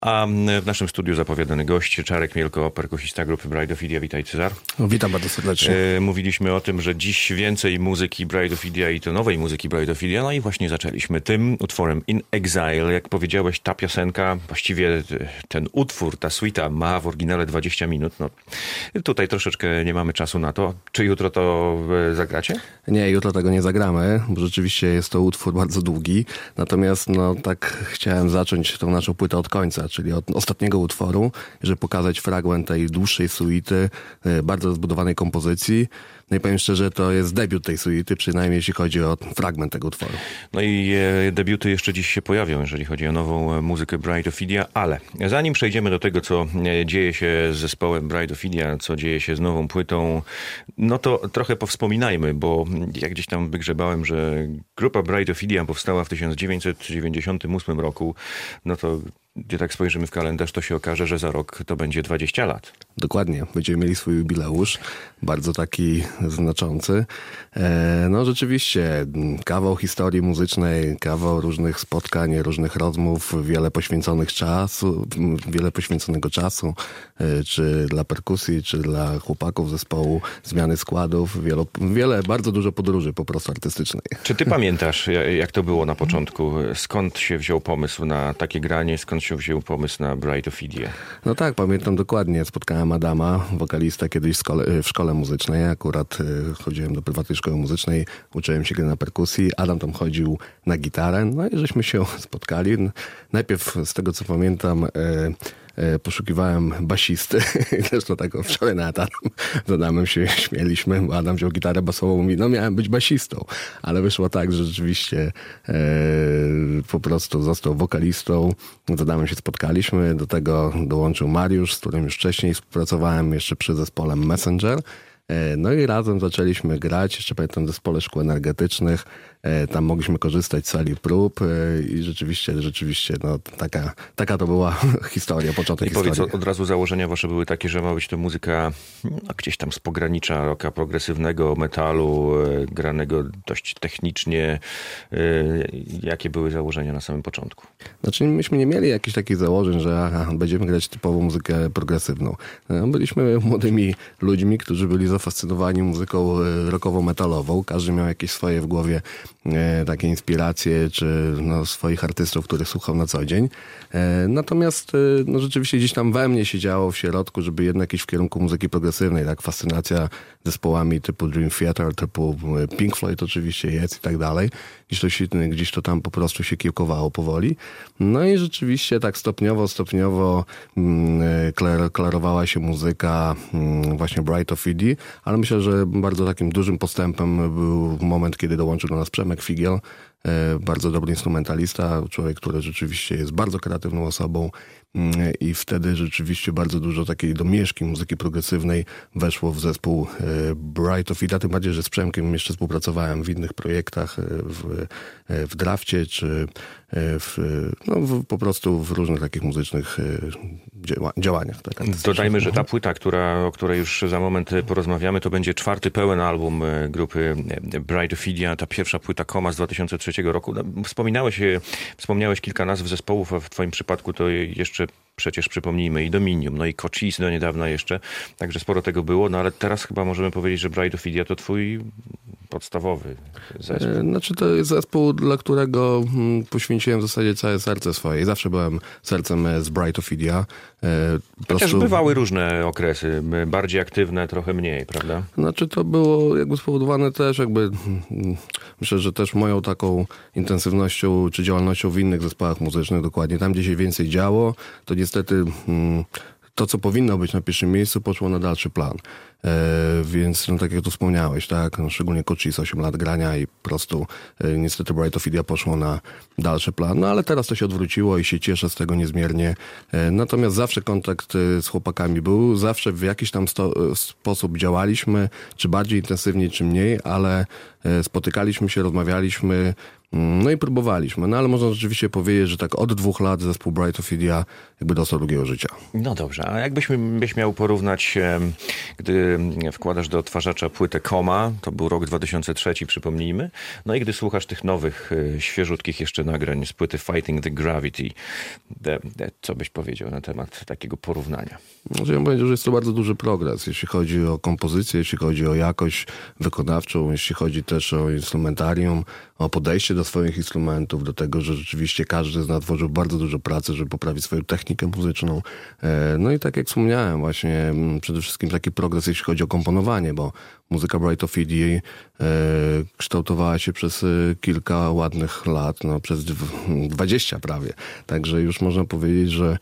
A w naszym studiu zapowiadany gość, Czarek Mielko, perkusista grupy Bride of Idia. Witaj, Cezar. Witam bardzo serdecznie. Mówiliśmy o tym, że dziś więcej muzyki Bride of Idia i to nowej muzyki Bride of Idia. No i właśnie zaczęliśmy tym utworem In Exile. Jak powiedziałeś, ta piosenka, właściwie ten utwór, ta suita ma w oryginale 20 minut. No, tutaj troszeczkę nie mamy czasu na to. Czy jutro to zagracie? Nie, jutro tego nie zagramy, bo rzeczywiście jest to utwór bardzo długi. Natomiast tak chciałem zacząć tą naszą płytę od końca, czyli od ostatniego utworu, żeby pokazać fragment tej dłuższej suity, bardzo rozbudowanej kompozycji. No i powiem szczerze, to jest debiut tej suity, przynajmniej jeśli chodzi o fragment tego utworu. No i debiuty jeszcze dziś się pojawią, jeżeli chodzi o nową muzykę Bride of Idia, ale zanim przejdziemy do tego, co dzieje się z zespołem Bride of Idia, co dzieje się z nową płytą, no to trochę powspominajmy, bo ja gdzieś tam wygrzebałem, że grupa Bride of Idia powstała w 1998 roku, no to gdy tak spojrzymy w kalendarz, to się okaże, że za rok to będzie 20 lat. Dokładnie. Będziemy mieli swój jubileusz, bardzo taki znaczący. No rzeczywiście, kawał historii muzycznej, kawał różnych spotkań, różnych rozmów, wiele poświęconego czasu, czy dla perkusji, czy dla chłopaków zespołu, zmiany składów, bardzo dużo podróży po prostu artystycznej. Czy ty pamiętasz, jak to było na początku? Skąd się wziął pomysł na takie granie? Skąd się wziął pomysł na Bride of Idia? No tak, pamiętam dokładnie. Spotkałem Adama, wokalista, kiedyś w szkole muzycznej. Akurat chodziłem do prywatnej szkoły muzycznej, uczyłem się gry na perkusji. Adam tam chodził na gitarę, no i żeśmy się spotkali. Najpierw, z tego co pamiętam, poszukiwałem basisty. Zresztą tak wczoraj nad Adamem się śmieliśmy, bo Adam wziął gitarę basową i mówi, no miałem być basistą. Ale wyszło tak, że rzeczywiście po prostu został wokalistą. Z Adamem się spotkaliśmy. Do tego dołączył Mariusz, z którym już wcześniej współpracowałem jeszcze przy zespołem Messenger. No i razem zaczęliśmy grać, jeszcze pamiętam w zespole szkół energetycznych, tam mogliśmy korzystać z sali prób i rzeczywiście no, taka to była historia, początek historii. I powiedz, od razu założenia wasze były takie, że ma być to muzyka gdzieś tam z pogranicza rocka progresywnego, metalu, granego dość technicznie. Jakie były założenia na samym początku? Znaczy myśmy nie mieli jakichś takich założeń, że będziemy grać typową muzykę progresywną. Byliśmy młodymi ludźmi, którzy byli zafascynowani muzyką rockowo-metalową. Każdy miał jakieś swoje w głowie takie inspiracje, czy swoich artystów, których słuchał na co dzień. Natomiast rzeczywiście gdzieś tam we mnie się działo w środku, żeby jednak iść w kierunku muzyki progresywnej. Tak, fascynacja zespołami typu Dream Theater, typu Pink Floyd oczywiście jest i tak dalej. Gdzieś to tam po prostu się kiełkowało powoli. No i rzeczywiście tak stopniowo klarowała się muzyka właśnie Bride of Idia, ale myślę, że bardzo takim dużym postępem był moment, kiedy dołączył do nas Przemek Figiel, bardzo dobry instrumentalista, człowiek, który rzeczywiście jest bardzo kreatywną osobą i wtedy rzeczywiście bardzo dużo takiej domieszki muzyki progresywnej weszło w zespół Bride of Idia, tym bardziej, że z Przemkiem jeszcze współpracowałem w innych projektach, w Drafcie, czy po prostu w różnych takich muzycznych działaniach. Tak, dodajmy, że ta płyta, o której już za moment porozmawiamy, to będzie 4. pełen album grupy Bride of Idia, ta pierwsza płyta Koma z 2003 roku. Wspomniałeś kilka nazw zespołów, a w twoim przypadku to jeszcze przecież przypomnijmy i Dominium, no i Cochise do niedawna jeszcze, także sporo tego było, no ale teraz chyba możemy powiedzieć, że Bride of Idia to twój podstawowy zespół. Znaczy to jest zespół, dla którego poświęciłem w zasadzie całe serce swoje. Zawsze byłem sercem z Bride of Idia. Chociaż bywały różne okresy, bardziej aktywne, trochę mniej, prawda? Znaczy to było jakby spowodowane też myślę, że też moją taką intensywnością czy działalnością w innych zespołach muzycznych, dokładnie tam, gdzie się więcej działo, to niestety to, co powinno być na pierwszym miejscu, poszło na dalszy plan. Więc tak jak tu wspomniałeś, tak, szczególnie Cochise, 8 lat grania i po prostu niestety Bride of Idia poszło na dalszy plan. No ale teraz to się odwróciło i się cieszę z tego niezmiernie. Natomiast zawsze kontakt z chłopakami był, zawsze w jakiś tam sposób działaliśmy, czy bardziej intensywnie, czy mniej, ale spotykaliśmy się, rozmawialiśmy. No i próbowaliśmy, no ale można rzeczywiście powiedzieć, że tak od 2 lat zespół Bright Ophidia jakby dostał drugiego życia. No dobrze, a jakbyś miał porównać, gdy wkładasz do odtwarzacza płytę Koma, to był rok 2003, przypomnijmy, no i gdy słuchasz tych nowych, świeżutkich jeszcze nagrań z płyty Fighting the Gravity, co byś powiedział na temat takiego porównania? Ja bym powiedział, że jest to bardzo duży progres, jeśli chodzi o kompozycję, jeśli chodzi o jakość wykonawczą, jeśli chodzi też o instrumentarium, o podejście do swoich instrumentów, do tego, że rzeczywiście każdy z nas włożył bardzo dużo pracy, żeby poprawić swoją technikę muzyczną. No i tak jak wspomniałem, właśnie przede wszystkim taki progres, jeśli chodzi o komponowanie, bo muzyka Bright Ophidia kształtowała się przez kilka ładnych lat, no przez 20 prawie. Także już można powiedzieć, że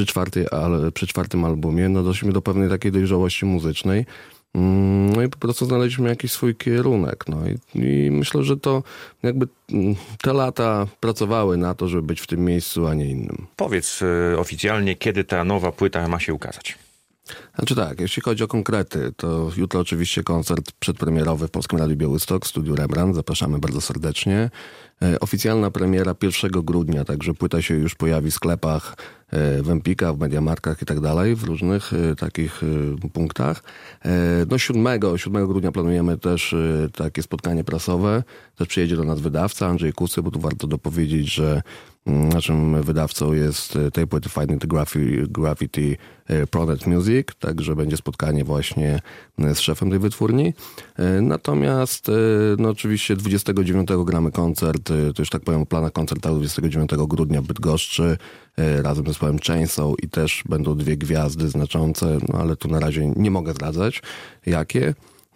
przy czwartym albumie no doszliśmy do pewnej takiej dojrzałości muzycznej. No i po prostu znaleźliśmy jakiś swój kierunek. No i myślę, że to jakby te lata pracowały na to, żeby być w tym miejscu, a nie innym. Powiedz oficjalnie, kiedy ta nowa płyta ma się ukazać. Znaczy tak, jeśli chodzi o konkrety, to jutro oczywiście koncert przedpremierowy w Polskim Radiu Białystok w studiu Rembrandt. Zapraszamy bardzo serdecznie. Oficjalna premiera 1 grudnia, także płyta się już pojawi w sklepach, w Empikach, w Mediamarktach i tak dalej, w różnych takich punktach. No 7 grudnia planujemy też takie spotkanie prasowe. Też przyjedzie do nas wydawca Andrzej Kusy, bo tu warto dopowiedzieć, że naszym wydawcą jest tej płyty Fighting the Gravity Pronet Music, także będzie spotkanie właśnie z szefem tej wytwórni. Natomiast no oczywiście 29 gramy koncert, to już tak powiem o planach koncertowych 29 grudnia w Bydgoszczy razem z zespołem Chainsaw i też będą 2 gwiazdy znaczące, no ale tu na razie nie mogę zdradzać jakie.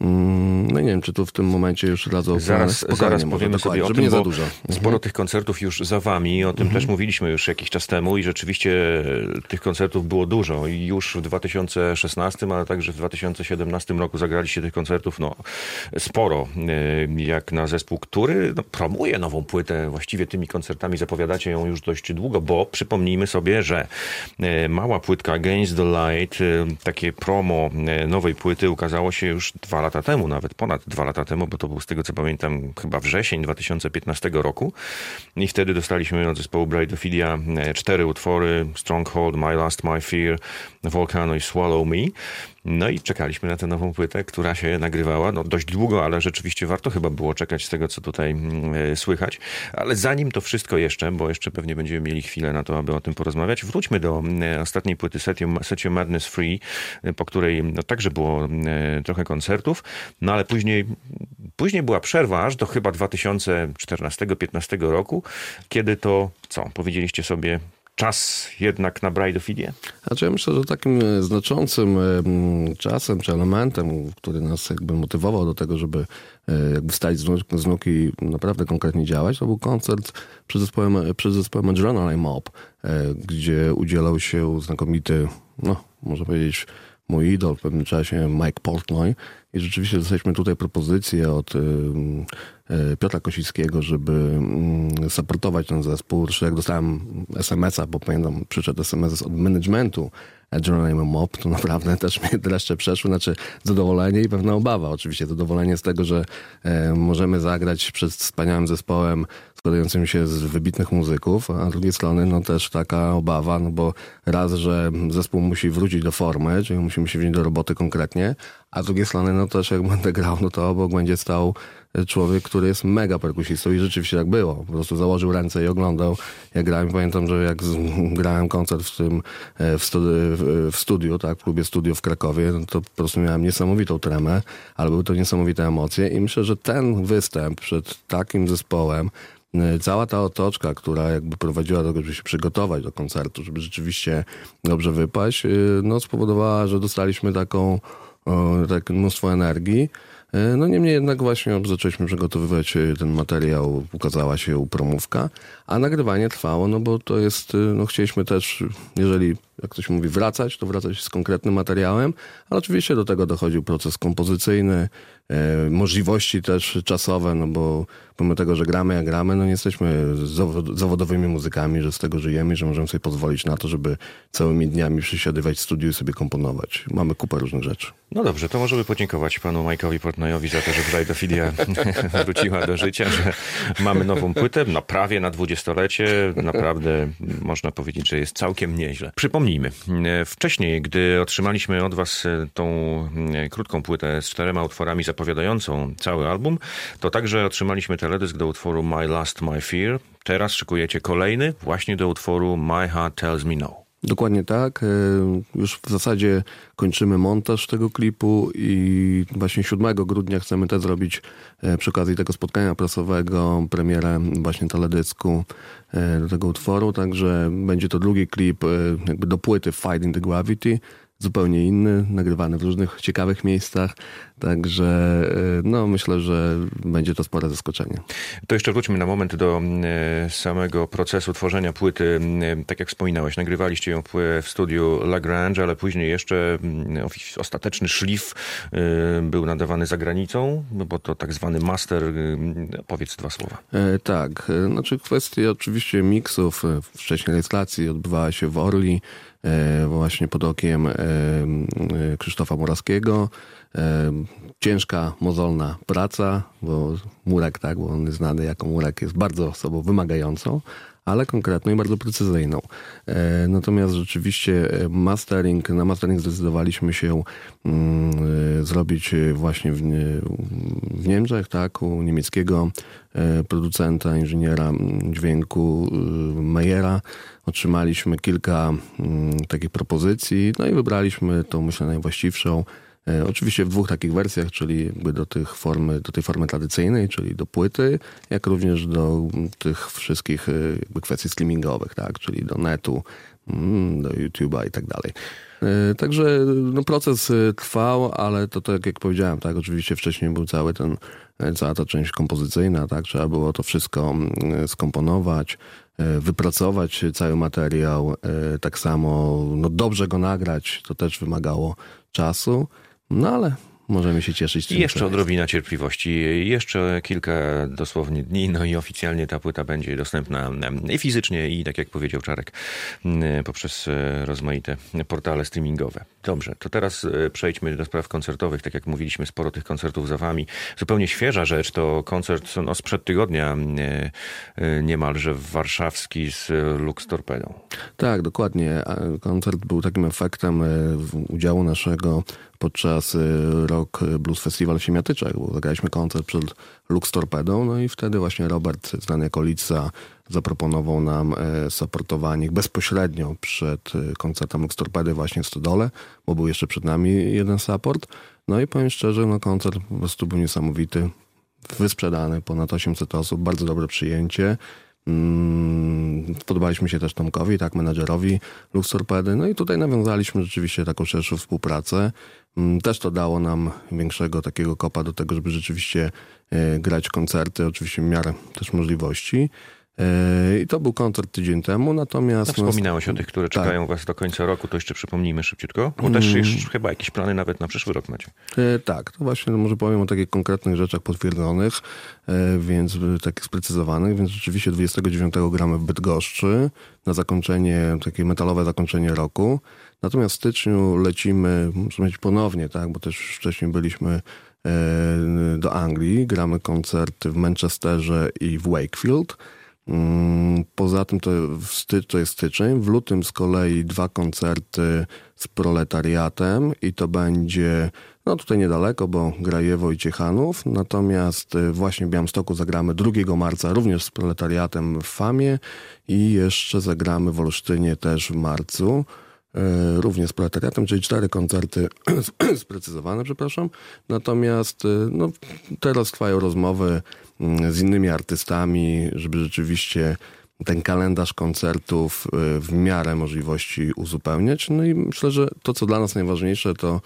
No nie wiem, czy tu w tym momencie już radzą... Zaraz powiemy sobie o żeby tym, nie za bo dużo. Sporo tych koncertów już za wami, o tym też mówiliśmy już jakiś czas temu i rzeczywiście tych koncertów było dużo i już w 2016, ale także w 2017 roku zagraliście tych koncertów sporo, jak na zespół, który promuje nową płytę, właściwie tymi koncertami zapowiadacie ją już dość długo, bo przypomnijmy sobie, że mała płytka Against the Light, takie promo nowej płyty ukazało się już 2 lata temu, nawet ponad 2 lata temu, bo to był z tego co pamiętam chyba wrzesień 2015 roku i wtedy dostaliśmy od zespołu Bright Ophidia 4 utwory: Stronghold, My Last, My Fear, Volcano i Swallow Me. No i czekaliśmy na tę nową płytę, która się nagrywała dość długo, ale rzeczywiście warto chyba było czekać z tego, co tutaj słychać. Ale zanim to wszystko jeszcze, bo jeszcze pewnie będziemy mieli chwilę na to, aby o tym porozmawiać, wróćmy do ostatniej płyty Set Your Madness Free, po której także było trochę koncertów, no ale później była przerwa aż do chyba 2014-15 roku, kiedy to, powiedzieliście sobie, czas jednak na Bright Ophidia? Znaczy ja myślę, że takim znaczącym czasem czy elementem, który nas jakby motywował do tego, żeby jakby wstać z nóg i naprawdę konkretnie działać, to był koncert przed zespołem Adrenaline Mob, gdzie udzielał się znakomity, można powiedzieć, mój idol w pewnym czasie, Mike Portnoy. I rzeczywiście dostaliśmy tutaj propozycję od Piotra Kosickiego, żeby supportować ten zespół. Zresztą jak dostałem SMS-a, bo pamiętam, przyszedł SMS od managementu Adrenaline Mob, to naprawdę też mnie dreszcze przeszły, znaczy zadowolenie i pewna obawa. Oczywiście zadowolenie z tego, że możemy zagrać przed wspaniałym zespołem składającym się z wybitnych muzyków, a z drugiej strony też taka obawa, bo raz, że zespół musi wrócić do formy, czyli musimy się wziąć do roboty konkretnie, a z drugiej strony też jak będę grał, to obok będzie stał człowiek, który jest mega perkusistą i rzeczywiście tak było. Po prostu założył ręce i oglądał, jak grałem. Pamiętam, że jak grałem koncert w studiu, tak, w klubie studio w Krakowie, to po prostu miałem niesamowitą tremę, ale były to niesamowite emocje i myślę, że ten występ przed takim zespołem, cała ta otoczka, która jakby prowadziła do tego, żeby się przygotować do koncertu, żeby rzeczywiście dobrze wypaść, spowodowała, że dostaliśmy takie mnóstwo energii. Niemniej jednak właśnie zaczęliśmy przygotowywać ten materiał, ukazała się promówka, a nagrywanie trwało, bo to jest, chcieliśmy też, jeżeli jak ktoś mówi wracać, to wracać z konkretnym materiałem, ale oczywiście do tego dochodził proces kompozycyjny, możliwości też czasowe, no bo pomimo tego, że gramy jak gramy, no nie jesteśmy zawodowymi muzykami, że z tego żyjemy, że możemy sobie pozwolić na to, żeby całymi dniami przysiadywać w studiu i sobie komponować. Mamy kupę różnych rzeczy. No dobrze, to możemy podziękować panu Mike'owi Portnoyowi za to, że Brideophilia wróciła do życia, że mamy nową płytę, no prawie na 20-lecie. Naprawdę można powiedzieć, że jest całkiem nieźle. Przypomnijmy, wcześniej, gdy otrzymaliśmy od was tą krótką płytę z 4 utworami zapowiadającą cały album, to także otrzymaliśmy teledysk do utworu My Lust, My Fear. Teraz szykujecie kolejny właśnie do utworu My Heart Tells Me No. Dokładnie tak. Już w zasadzie kończymy montaż tego klipu i właśnie 7 grudnia chcemy też zrobić przy okazji tego spotkania prasowego premierę właśnie teledysku do tego utworu, także będzie to drugi klip jakby do płyty Fighting the Gravity, zupełnie inny, nagrywany w różnych ciekawych miejscach, także no myślę, że będzie to spore zaskoczenie. To jeszcze wróćmy na moment do samego procesu tworzenia płyty. Tak jak wspominałeś, nagrywaliście ją w studiu La Grange, ale później jeszcze ostateczny szlif był nadawany za granicą, bo to tak zwany master. Powiedz 2 słowa. Tak, znaczy kwestia oczywiście miksów, wcześniej rejestracji odbywała się w Orly, właśnie pod okiem Krzysztofa Morawskiego. Ciężka, mozolna praca, bo Murek, tak, bo on jest znany jako Murek, jest bardzo osobą wymagającą, ale konkretną i bardzo precyzyjną. Natomiast rzeczywiście na mastering zdecydowaliśmy się zrobić właśnie w Niemczech, tak, u niemieckiego producenta, inżyniera dźwięku Meyera. Otrzymaliśmy kilka takich propozycji, no i wybraliśmy tą, myślę, najwłaściwszą. Oczywiście w 2 takich wersjach, czyli jakby do tej formy tradycyjnej, czyli do płyty, jak również do tych wszystkich jakby kwestii streamingowych, tak, czyli do netu, do YouTube'a i tak dalej. Także no, proces trwał, ale to tak jak powiedziałem, tak, oczywiście wcześniej był cała ta część kompozycyjna, tak, trzeba było to wszystko skomponować, wypracować cały materiał, tak samo no, dobrze go nagrać, to też wymagało czasu. No ale możemy się cieszyć. I jeszcze odrobina cierpliwości, jeszcze kilka dosłownie dni, no i oficjalnie ta płyta będzie dostępna i fizycznie, i tak jak powiedział Czarek, poprzez rozmaite portale streamingowe. Dobrze, to teraz przejdźmy do spraw koncertowych. Tak jak mówiliśmy, sporo tych koncertów za wami. Zupełnie świeża rzecz to koncert sprzed tygodnia niemalże warszawski z Lux Torpedą. Tak, dokładnie. Koncert był takim efektem udziału naszego podczas Rock Blues Festival w Siemiatyczach, bo zagraliśmy koncert przed Lux Torpedą, no i wtedy właśnie Robert, znany jako Litza, zaproponował nam supportowanie bezpośrednio przed koncertem Lux Torpedy właśnie w Stodole, bo był jeszcze przed nami jeden support. No i powiem szczerze, no koncert po prostu był niesamowity, wysprzedany, ponad 800 osób, bardzo dobre przyjęcie. Podobaliśmy się też Tomkowi, tak, menadżerowi Lux Torpedy. No i tutaj nawiązaliśmy rzeczywiście taką szerszą współpracę. Też to dało nam większego takiego kopa do tego, żeby rzeczywiście grać koncerty, oczywiście w miarę też możliwości. I to był koncert tydzień temu, natomiast... Wspominałeś o tych, które czekają was do końca roku, to jeszcze przypomnijmy szybciutko, bo też chyba jakieś plany nawet na przyszły rok macie. Tak, to właśnie może powiem o takich konkretnych rzeczach potwierdzonych, więc takich sprecyzowanych, więc rzeczywiście 29 gramy w Bydgoszczy na zakończenie, takie metalowe zakończenie roku. Natomiast w styczniu lecimy, muszę powiedzieć ponownie, tak, bo też wcześniej byliśmy do Anglii, gramy koncerty w Manchesterze i w Wakefield. Poza tym to jest styczeń. W lutym z kolei 2 koncerty z Proletariatem i to będzie no tutaj niedaleko, bo Grajewo i Ciechanów. Natomiast właśnie w Białymstoku zagramy 2 marca również z Proletariatem w Famie i jeszcze zagramy w Olsztynie też w marcu. Również z Proletariatem, czyli 4 koncerty sprecyzowane, przepraszam. Natomiast no, teraz trwają rozmowy z innymi artystami, żeby rzeczywiście ten kalendarz koncertów w miarę możliwości uzupełniać. No i myślę, że to, co dla nas najważniejsze, to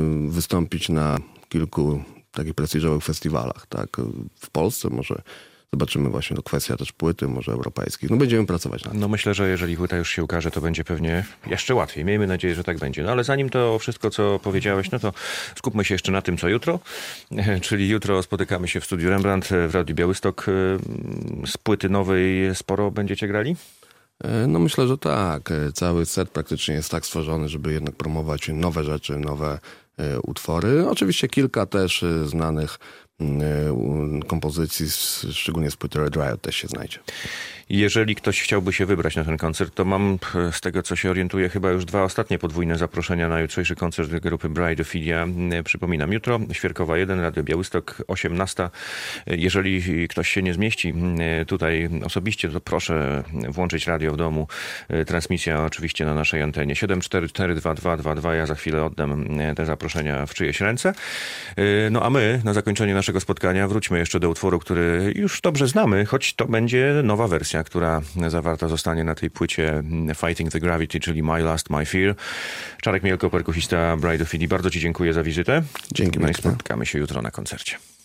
wystąpić na kilku takich prestiżowych festiwalach, tak? W Polsce może Zobaczymy właśnie, to kwestia też płyty, może europejskich. No będziemy pracować nad tym. No myślę, że jeżeli płyta już się ukaże, to będzie pewnie jeszcze łatwiej. Miejmy nadzieję, że tak będzie. No ale zanim to wszystko, co powiedziałeś, no to skupmy się jeszcze na tym, co jutro. Czyli jutro spotykamy się w studiu Rembrandt w Radiu Białystok. Z płyty nowej sporo będziecie grali? No myślę, że tak. Cały set praktycznie jest tak stworzony, żeby jednak promować nowe rzeczy, nowe utwory. Oczywiście kilka też znanych kompozycji, szczególnie z płyty Red Riot też się znajdzie. Jeżeli ktoś chciałby się wybrać na ten koncert, to mam, z tego co się orientuję, chyba już 2 ostatnie podwójne zaproszenia na jutrzejszy koncert grupy Bride Ophidia. Przypominam, jutro Świerkowa 1, Radio Białystok, 18. Jeżeli ktoś się nie zmieści tutaj osobiście, to proszę włączyć radio w domu. Transmisja oczywiście na naszej antenie 7442222. Ja za chwilę oddam te zaproszenia w czyjeś ręce. No a my na zakończenie naszego spotkania wróćmy jeszcze do utworu, który już dobrze znamy, choć to będzie nowa wersja, która zawarta zostanie na tej płycie Fighting the Gravity, czyli My Last, My Fear. Czarek Mielko, perkusista Bride Ophidia. Bardzo ci dziękuję za wizytę. Dzięki. No i spotkamy się jutro na koncercie.